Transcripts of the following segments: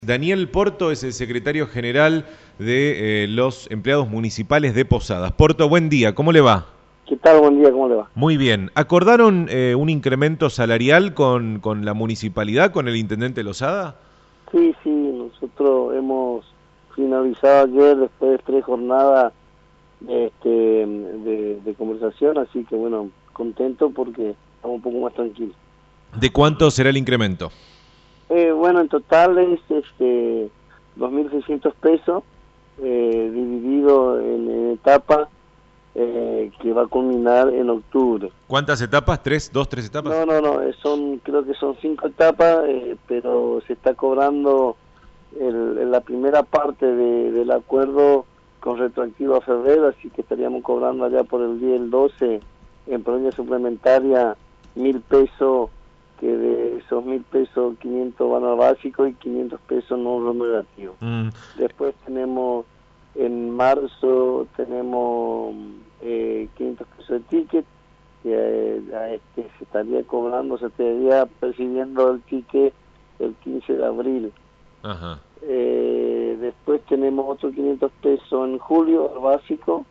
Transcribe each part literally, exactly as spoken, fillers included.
Daniel Porto es el secretario general de eh, los empleados municipales de Posadas. Porto, buen día, ¿cómo le va? ¿Qué tal? Buen día, ¿cómo le va? Muy bien. ¿Acordaron eh, un incremento salarial con, con la municipalidad, con el intendente Lozada? Sí, sí, nosotros hemos finalizado ayer después de tres jornadas este, de, de conversación, así que bueno, contento porque estamos un poco más tranquilos. ¿De cuánto será el incremento? Eh, bueno, en total es este, dos mil seiscientos pesos, eh, dividido en, en etapas, eh, que va a culminar en octubre. ¿Cuántas etapas? ¿Tres? ¿Dos, tres etapas? No, no, no, eh, son, creo que son cinco etapas, eh, pero se está cobrando el, la primera parte de, del acuerdo con retroactivo a febrero, así que estaríamos cobrando allá por el día del doce en provincia suplementaria mil pesos, que de esos mil pesos quinientos van al básico y quinientos pesos no remunerativos. Mm. Después tenemos en marzo tenemos eh, quinientos pesos de ticket, que eh, este, se estaría cobrando, se estaría percibiendo el ticket el quince de abril. Ajá. Eh, después tenemos otros quinientos pesos en julio, el básico,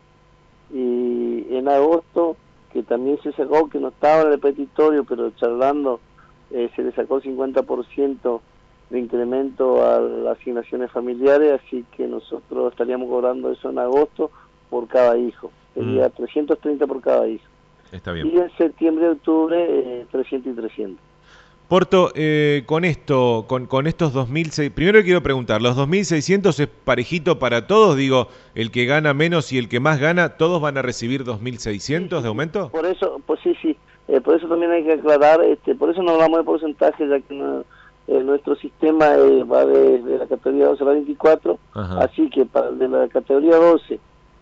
y en agosto, que también se sacó, que no estaba en el petitorio, pero charlando, eh, se le sacó cincuenta por ciento de incremento a las asignaciones familiares, así que nosotros estaríamos cobrando eso en agosto por cada hijo. Sería mm. trescientos treinta por cada hijo. Está bien. Y en septiembre y octubre, eh, trescientos y trescientos. Porto, eh, con esto, con, con estos dos mil seiscientos, primero quiero preguntar, ¿los dos mil seiscientos es parejito para todos? Digo, el que gana menos y el que más gana, ¿todos van a recibir dos mil seiscientos sí, sí, de aumento? Por eso, pues sí, sí, eh, por eso también hay que aclarar, este, por eso no hablamos de porcentaje, ya que no, eh, nuestro sistema eh, va de, de la categoría doce a la veinticuatro, Ajá. Así que para el de la categoría doce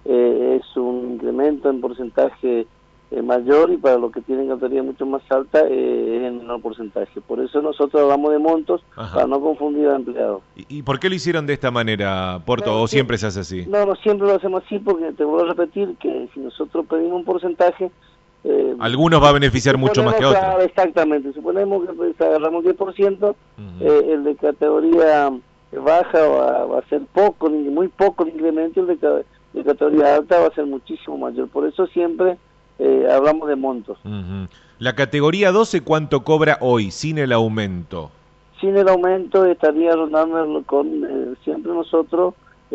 eh, es un incremento en porcentaje Eh, mayor, y para los que tienen categoría mucho más alta eh, es en menor porcentaje. Por eso nosotros hablamos de montos, Ajá. para no confundir a empleados. ¿Y, ¿Y por qué lo hicieron de esta manera, Porto? No, ¿O siempre, siempre se hace así? No, no, siempre lo hacemos así porque te vuelvo a repetir que si nosotros pedimos un porcentaje... Eh, Algunos va a beneficiar mucho más que otros. Claro, exactamente. Suponemos que pues, agarramos diez por ciento, uh-huh. eh, el de categoría baja va, va a ser poco, muy poco el incremento, el de, de categoría alta va a ser muchísimo mayor. Por eso siempre... Eh, hablamos de montos. Uh-huh. La categoría doce, ¿cuánto cobra hoy, sin el aumento? Sin el aumento estaría rondando con, eh, siempre nosotros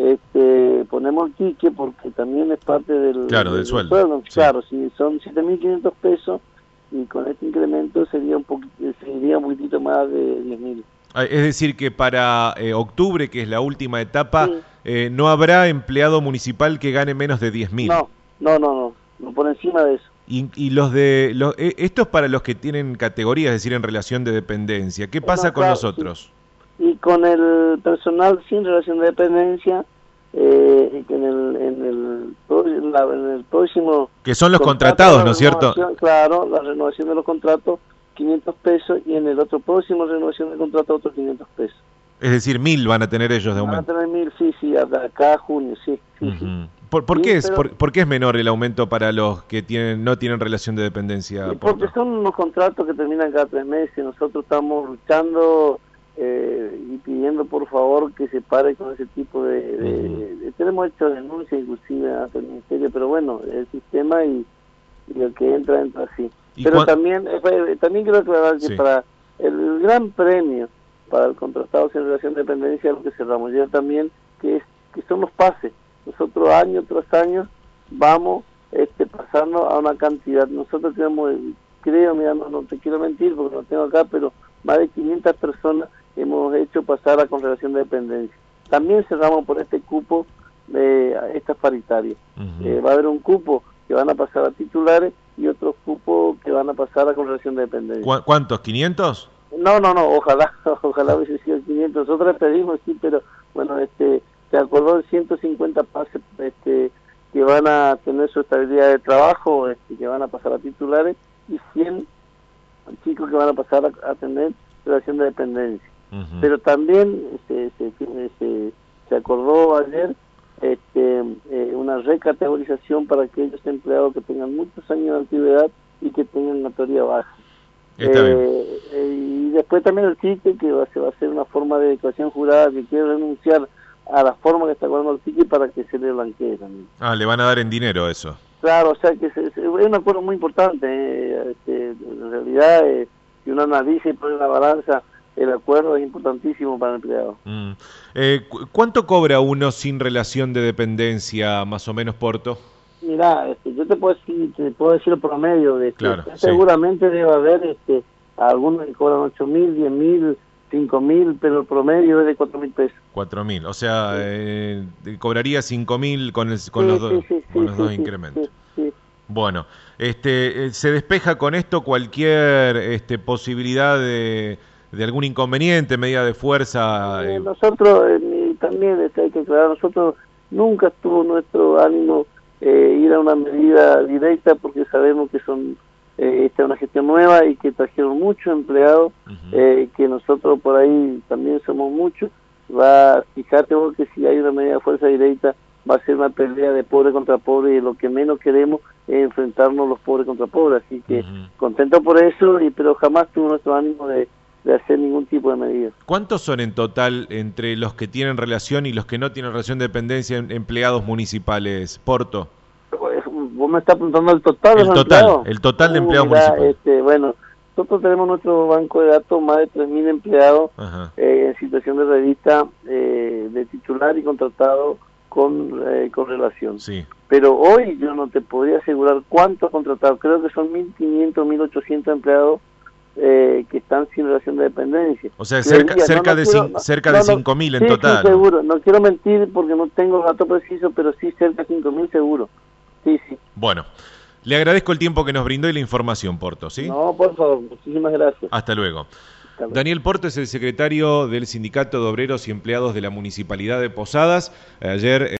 este, ponemos el ticket porque también es parte del, claro, del, del sueldo. sueldo. Sí. Claro, si son siete mil quinientos pesos y con este incremento sería un poquito, sería un poquitito más de diez mil. Es decir, que para eh, octubre, que es la última etapa, sí. eh, no habrá empleado municipal que gane menos de diez mil. No, no, no, no. No por encima de eso. Y, y los de los, esto es para los que tienen categorías, es decir, en relación de dependencia. ¿Qué pasa no, con claro, nosotros? Sí. Y con el personal sin relación de dependencia, eh, en, el, en, el, la, en el próximo... Que son los contratados, ¿no es cierto? Claro, la renovación de los contratos, quinientos pesos, y en el otro próximo renovación de contrato, otros quinientos pesos. Es decir, mil van a tener ellos de aumento. Van a tener mil, sí, sí, acá a junio, sí, sí, uh-huh. sí. ¿Por, por, sí, qué es, pero, por, ¿Por qué es menor el aumento para los que tienen no tienen relación de dependencia? Porque son unos contratos que terminan cada tres meses. Nosotros estamos luchando eh, y pidiendo por favor que se pare con ese tipo de... de, uh-huh. de tenemos hecho denuncias inclusive ante el ministerio, pero bueno, el sistema y, y el que entra, entra así. Pero también, eh, también quiero aclarar que sí. para el gran premio para el contratado sin relación de dependencia, lo que cerramos ya también, que es que son los pases. Nosotros año tras año vamos este, pasando a una cantidad. Nosotros tenemos, creo, mira, no, no te quiero mentir porque no tengo acá, pero más de quinientas personas hemos hecho pasar a con relación de dependencia. También cerramos por este cupo de estas paritarias. Uh-huh. Eh, va a haber un cupo que van a pasar a titulares y otros cupos que van a pasar a con relación de dependencia. ¿Cu- ¿Cuántos? ¿quinientos? No, no, no, ojalá, ojalá hubiese sido quinientos. Nosotros pedimos, sí, pero bueno, este... se acordó de ciento cincuenta pases este, que van a tener su estabilidad de trabajo, este, que van a pasar a titulares, y cien chicos que van a pasar a, a tener relación de dependencia. Uh-huh. Pero también este, se, se, se acordó ayer este, eh, una recategorización para aquellos empleados que tengan muchos años de antigüedad y que tengan una teoría baja. Está bien. Eh, y después también el ticket, que va, se va a hacer una forma de declaración jurada que quiere renunciar a la forma que está cobrando el ticket para que se le blanquee también. Ah, le van a dar en dinero eso. Claro, o sea que se, se, es un acuerdo muy importante. Eh, este, en realidad, eh, si uno analiza y pone en la balanza, el acuerdo es importantísimo para el empleado. Mm. Eh, ¿cu ¿Cuánto cobra uno sin relación de dependencia, más o menos, Porto? Mirá, este, yo te puedo decir, te puedo decir el promedio de este, Claro, seguramente sí. debe haber este, algunos que cobran ocho mil, diez mil, cinco mil, pero el promedio es de cuatro mil pesos. Cuatro mil, o sea, Sí. eh, cobraría cinco mil con, el, con Sí, los, do, sí, sí, con sí, los sí, dos sí, incrementos. sí, sí. Bueno, este, eh, se despeja con esto cualquier este, posibilidad de, de algún inconveniente, medida de fuerza. Eh, Eh. nosotros, eh, también este, hay que aclarar, nosotros nunca estuvo nuestro ánimo eh, ir a una medida directa porque sabemos que son eh, esta es una gestión nueva y que trajeron muchos empleados, Uh-huh. eh, que nosotros por ahí también somos muchos. Va, fíjate vos que si hay una medida de fuerza directa va a ser una pelea de pobre contra pobre y lo que menos queremos es enfrentarnos los pobres contra pobres, así que Uh-huh. contento por eso, y pero jamás tuvo nuestro ánimo de, de hacer ningún tipo de medida. ¿Cuántos son en total entre los que tienen relación y los que no tienen relación de dependencia en empleados municipales, Porto? Vos me estás preguntando el total de El los total, empleados. el total de Uh, empleados mirá, municipales. Este, bueno, nosotros tenemos nuestro banco de datos, más de tres mil empleados eh, en situación de revista, eh, de titular y contratado con, eh, con relación. Sí. Pero hoy yo no te podría asegurar cuántos contratados, creo que son mil quinientos, mil ochocientos empleados eh, que están sin relación de dependencia. O sea, cerca, Creería, cerca no, no de, quiero, cin, no, cerca no, de no, cinco mil en sí, total. Sí, seguro, no quiero mentir porque no tengo datos precisos, pero sí cerca de cinco mil seguro. Sí, sí. Bueno, le agradezco el tiempo que nos brindó y la información, Porto, ¿sí? No, por favor, muchísimas gracias. Hasta luego. Hasta luego. Daniel Porto es el secretario del Sindicato de Obreros y Empleados de la Municipalidad de Posadas. Ayer